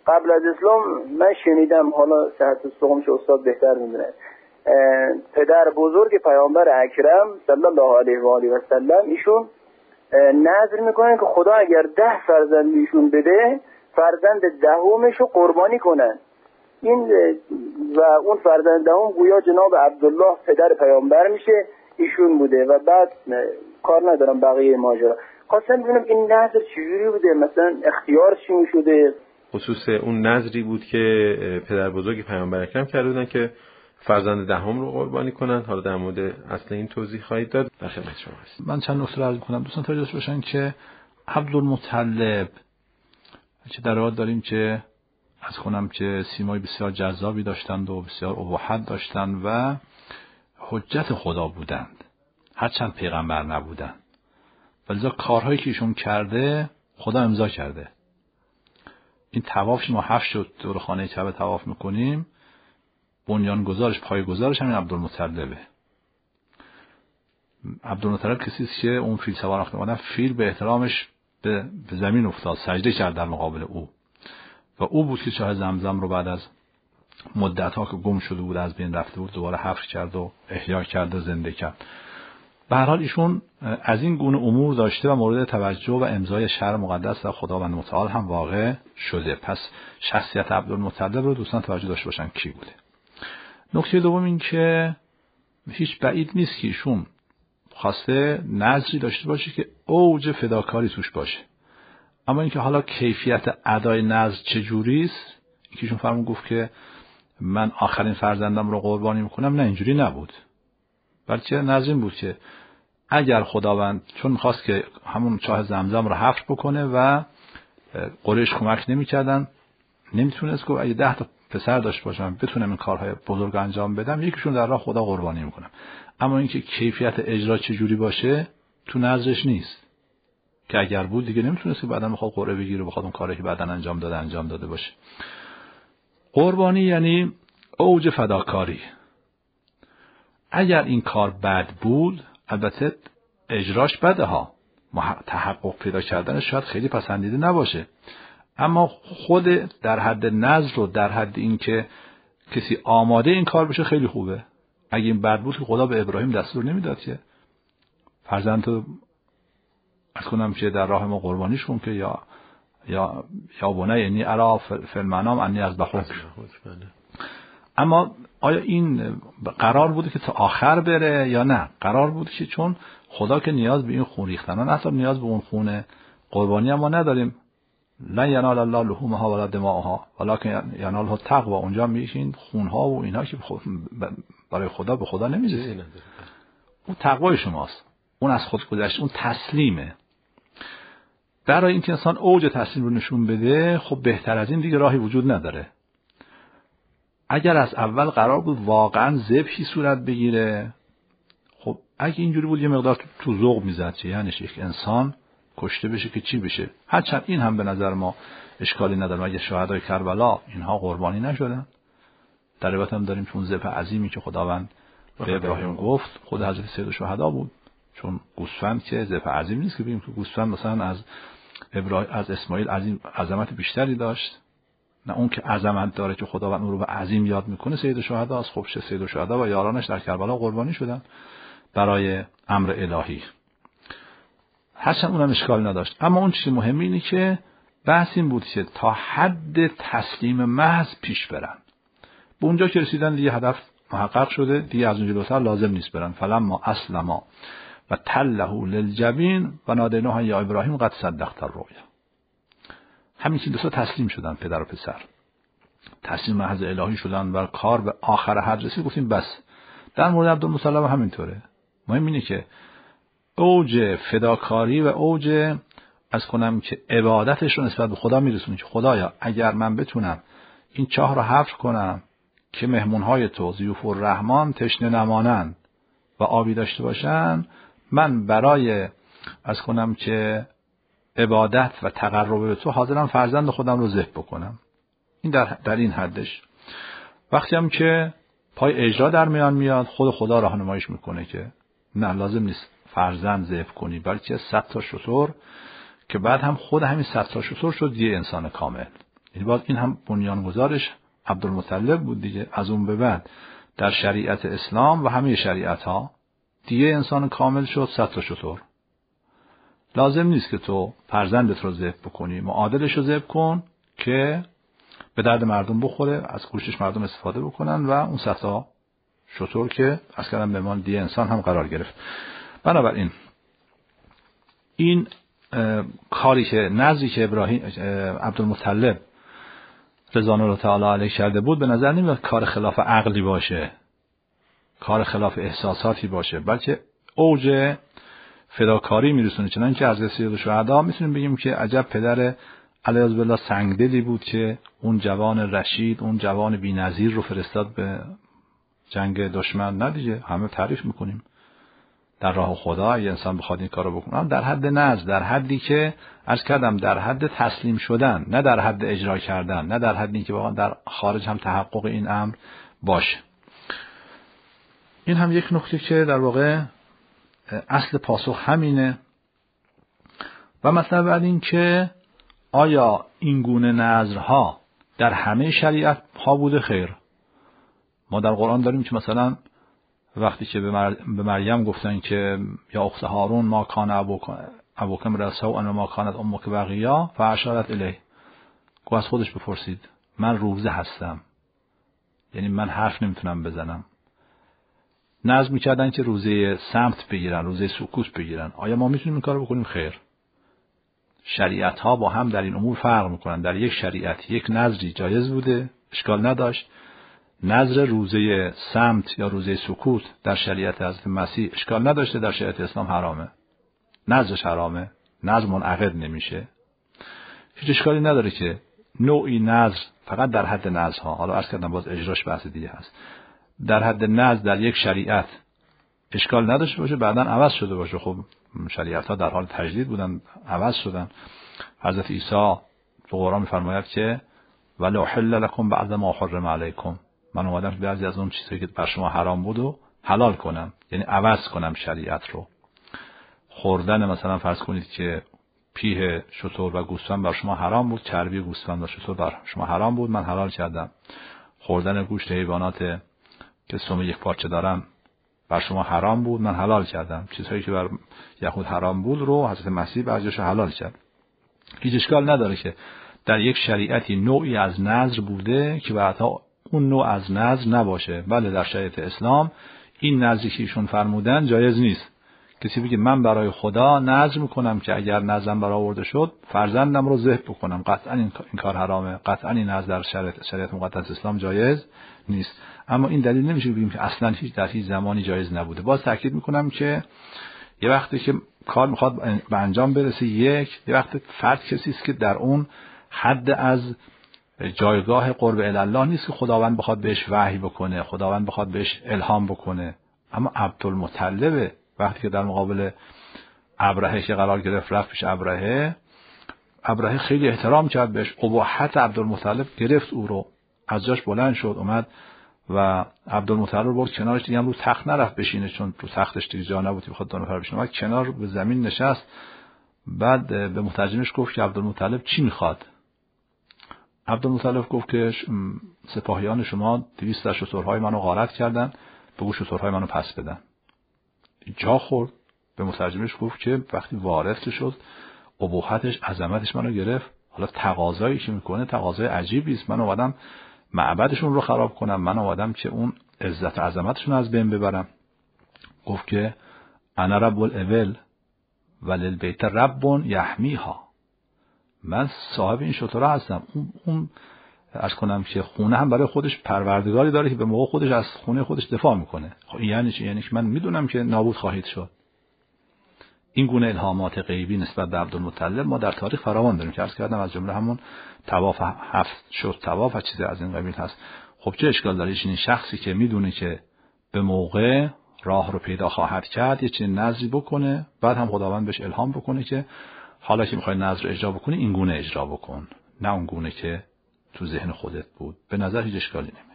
قبل از اسلام من شنیدم، حالا صحت السقمش استاد بهتر میدونه، پدر بزرگ پیامبر اکرم صلی الله علیه و آله و سلم ایشون نذر میکنن که خدا اگر 10 فرزند ایشون بده، فرزند دهمش رو قربانی کنن. این و اون فرزند دهم گویا جناب عبدالله پدر پیامبر میشه، ایشون بوده. و بعد کار ندارم بقیه ماجرا، خواستم ببینم این نذر چجوری بوده، مثلا اختیار چی میشده؟ خصوص اون نذری بود که پدر بزرگ پیامبر اکرم کرده بودن که فرزند دهم رو قربانی کنن. حالا در مورد اصل این توضیح خواهید داد. در خدمت شما هستم. من چند نکته عرض می‌کنم دوستان توجه داشته باشن که عبدالمطلب چه دعوت داریم که از کنم که سیمای بسیار جذابی داشتند و بسیار ابهت داشتند و حجت خدا بودند، هرچند پیغمبر نبودند، ولی کارهایی که ایشون کرده خدا امضا کرده. این طواف ما 7 شد دور خانه کعبه طواف میکنیم، بنیانگذارش پایه‌گذارش همین عبدالمطلبه. عبدالمطلب کسی است که اون فیل سوار وقتی اومدن فیل به احترامش به زمین افتاد، سجده کرد در مقابل او، و او بود که چاه زمزم رو بعد از مدت‌ها که گم شده بود، از بین رفته بود، دوباره حفر کرد و احیا کرد و زنده کرد. به هر حال ایشون از این گونه امور داشته و مورد توجه و امضای شرع مقدس و خداوند متعال هم واقع شده. پس شخصیت عبدالمطلب رو دوستان توجه داشته باشن کی بوده. نکته دوم این که هیچ بعید نیست که ایشون خواسته نذری داشته باشه که اوج فداکاری توش باشه، اما اینکه حالا کیفیت ادای نذر چجوری است، ایشون فرمود گفت که من آخرین فرزندم رو قربانی میکنم، نه اینجوری نبود، بلکه نذر این بود که اگر خداوند چون میخواست که همون چاه زمزم رو حفر بکنه و قریش کمک نمیکردن، نمیتونست که اگه 10 تا پسر داشت باشم بتونم این کارهای بزرگ انجام بدم، یکیشون در راه خدا قربانی میکنم. اما اینکه کیفیت اجرا چجوری باشه تو نذرش نیست، که اگر بود دیگه نمیتونست که بعداً بخواد قرعه بگیره بخواد اون کاری که بعداً انجام داده باشه. قربانی یعنی اوج فداکاری. اگر این کار بد بود، البته اجراش بده ها، تحقق پیدا کردنش شاید خیلی پسندیده نباشه، اما خود در حد نذر و در حد این که کسی آماده این کار بشه خیلی خوبه. اگه این بد بود که خدا به ابراهیم دستور نمیداد که فرزند از کنم که در راه ما قربانیش کن که یا بنی انی ارا فی المنام انی اذبحک. اما آیا این قرار بوده که تا آخر بره یا نه؟ قرار بود که چون خدا که نیاز به این خون ریختن اصلا نیاز به اون خون قربانی هم ما نداریم. لن ینال الله لحومها ولا دماؤها ولکن یناله التقوی. اونجا میشین خونها و اینها که برای خدا به خدا نمیرسه، اون تقوای شماست، اون از خود گذشت، اون تسلیمه. برای اینکه انسان اوج تسلیم رو نشون بده، خب بهتر از این دیگه راهی وجود نداره. اگر از اول قرار بود واقعا ذبحی صورت بگیره، خب اگه اینجوری بود یه مقدار تو ذوق میزد که یعنی یک انسان کشته بشه که چی بشه. هرچند این هم به نظر ما اشکالی نداره، مگه شهدای کربلا اینها قربانی نشدن؟ در روایت هم داریم چون ذبح عظیمی که خداوند به ابراهیم گفت خود حضرت سید الشهدا بود، چون گوسفند که ذبح عظیم نیست که بگیم که گوسفند مثلا از اسماعیل عظمت بیشتری داشت، نه اون که عظمت داره که خداوند اون رو به عظیم یاد میکنه سید الشهدا است. خب سید الشهدا و یارانش در کربلا قربانی شدن برای امر الهی، هرچند اونم اشکال نداشت. اما اون چیز مهمی اینه که بحث این بود که تا حد تسلیم محض پیش برن. به اونجا که رسیدن دیگه هدف محقق شده، دیگه از اونجا جلوتر لازم نیست برن. فلما اسلما و تله للجبین و نادیناه یا ابراهیم قد صدقت الرؤیا. همین که دوستا تسلیم شدن، پدر و پسر تسلیم محض الهی شدن و کار به آخر حد رسید، گفتیم بس. در مورد عبدالمطلب همینطوره. مهم اینه که اوج فداکاری و اوج از کنم که عبادتش رو نسبت به خدا میرسونه که خدایا اگر من بتونم این چاه رو حفر کنم که مهمونهای تو ضیوف الرحمن تشنه نمانند و آبی داشته باشن، من برای از کنم که عبادت و تقرب به تو حاضرم فرزند خودم رو ذبح بکنم. این در این حدش. وقتی هم که پای اجرا در میان میاد، خود خدا راهنماییش میکنه که نه لازم نیست فرزند ذبح کنی، بلکه 100 تا شتر، که بعد هم خود همین 100 تا شتر شد یه انسان کامل. یعنی باز این هم بنیانگذارش عبدالمطلب بود دیگه. از اون به بعد در شریعت اسلام و همه شریعت ها دیگه انسان کامل شد 100 تا شتر. لازم نیست که تو فرزندت رو ذبح بکنی، معادلش رو ذبح کن که به درد مردم بخوره، از گوشتش مردم استفاده بکنن و اون 100 تا شتر که از کلام بهمان دیگه انسان هم قرار گرفت. بنابراین این کاری که نذری که عبدالمطلب رضوان الله تعالی علیه کرده بود به نظر نمیاد کار خلاف عقلی باشه، کار خلاف احساساتی باشه، بلکه اوج فداکاری میرسونه. چنانکه از سید شهدا میتونیم بگیم که عجب پدر علیه بالله سنگدلی بود که اون جوان رشید، اون جوان بی‌نظیر رو فرستاد به جنگ دشمن. نه دیگه همه تعریف میکنیم در راه خدا اگه انسان بخواد این کارو بکنه در حد نزد، در حدی که عرض کردم در حد تسلیم شدن، نه در حد اجرا کردن، نه در حدی که واقعا در خارج هم تحقق این امر باشه. این هم یک نکته که در واقع اصل پاسخ همینه. و مثلا بعد این که آیا این گونه نذرها در همه شریعت ها بوده؟ خیر. ما در قرآن داریم که مثلا وقتی که به مریم گفتن که یا اخت هارون ما کان ابوک امرأ سوء و ما کانت امک بغیا فاشارت الیه، گفت از خودش بپرسید من روزه هستم، یعنی من حرف نمیتونم بزنم. نذر میکردن که روزه صمت بگیرن، روزه سکوت بگیرن. آیا ما میتونیم این کارو بکنیم؟ خیر. شریعت ها با هم در این امور فرق میکنن. در یک شریعت یک نذری جایز بوده، اشکال نداشت. نذر روزه صمت یا روزه سکوت در شریعت حضرت مسیح اشکال نداشته، در شریعت اسلام حرامه. نذرش حرامه، نذر منعقد نمیشه. هیچ اشکالی نداره که نوعی نذر فقط در حد نذرها، حالا عرض کردم باز اجراش بحث دیگه هست، در حد نذر در یک شریعت اشکال نداشته باشه، بعداً عوض شده باشه. خب شریعت ها در حال تجدید بودن، عوض شدن. حضرت عیسی تو قرآن میفرماید که ولا حل لکم بعض ما حرم علیکم، من اومدم که بعضی از اون چیزایی که بر شما حرام بود و حلال کنم، یعنی عوض کنم شریعت رو. خوردن مثلا فرض کنید که پیه شتر و گوسفند بر شما حرام بود، چربی گوسفند و شتر بر شما حرام بود، من حلال کردم. خوردن گوشت حیوانات که سم یک پارچه دارن بر شما حرام بود، من حلال کردم. چیزهایی که بر یهود حرام بود رو حضرت مسیح بعضیش حلال کرد. هیچ اشکال نداره که در یک شریعتی نوعی از نذر بوده که بعدها اون نوع از نذر نباشه. بله در شریعت اسلام این نذری که ایشون فرمودن جایز نیست. کسی بگه من برای خدا نذر میکنم که اگر نذرم برآورده شد فرزندم رو ذبح بکنم، قطعا این کار حرامه، قطعا این نذر در شریعت مقدس اسلام جایز نیست. اما این دلیل نمیشه بگیم که اصلا در هیچ زمانی جایز نبوده. باز تاکید میکنم که یه وقتی که کار میخواد به انجام برسه، یه وقت فرد کسی است که در اون حد از جایگاه قرب الله نیست که خداوند بخواد بهش وحی بکنه، خداوند بخواد بهش الهام بکنه. اما عبدالمطلب وقتی که در مقابل ابرهه که قرار گرفت رفت پیش ابرهه خیلی احترام کرد بهش، اباحت عبدالمطلب گرفت او رو، از جاش بلند شد اومد و عبدالمطلب رو برد کنارش، دیگه هم رو تخت نرفت بشینه چون رو تختش دیگه جا نبود بخواد دو نفر بشینه، اومد کنار به زمین نشست. بعد به مترجمش گفت که عبدالمطلب چی میخواد؟ عبدالمطلب گفت که سپاهیان شما 200 تا شترهای منو غارت کردن، بگو شترهای منو پس بدن. جا خورد. به مترجمش گفت که وقتی وارد شد ابوحتش عظمتش منو گرفت، حالا تقاضایی که میکنه تقاضای عجیبی است، من اومدم معبدشون رو خراب کنم، من اومدم که اون عزت عظمتشون از بین ببرم. گفت که انا رب الابل وللبیت رب یحمیها، من صاحب این شترها هستم. اون عرض کنم که خونه هم برای خودش پروردگاری داره که به موقع خودش از خونه خودش دفاع میکنه. خب یعنی چی؟ یعنی که من میدونم که نابود خواهید شد. این گونه الهامات غیبی نسبت به عبدالمطلب ما در تاریخ فراوان داریم که عرض کردم از جمله همون طواف 7 شد طواف و چیزی از این قبیل هست. خب چه اشکال داره این شخصی که میدونه که به موقع راه رو پیدا خواهد کرد یه چنین نذری بکنه، بعد هم خداوند بهش الهام بکنه که حالا که میخوای نذر اجرا بکنی این گونه اجرا بکن، نه اون گونه که تو ذهن خودت بود. به نظر هیچ اشکالی نمیاد.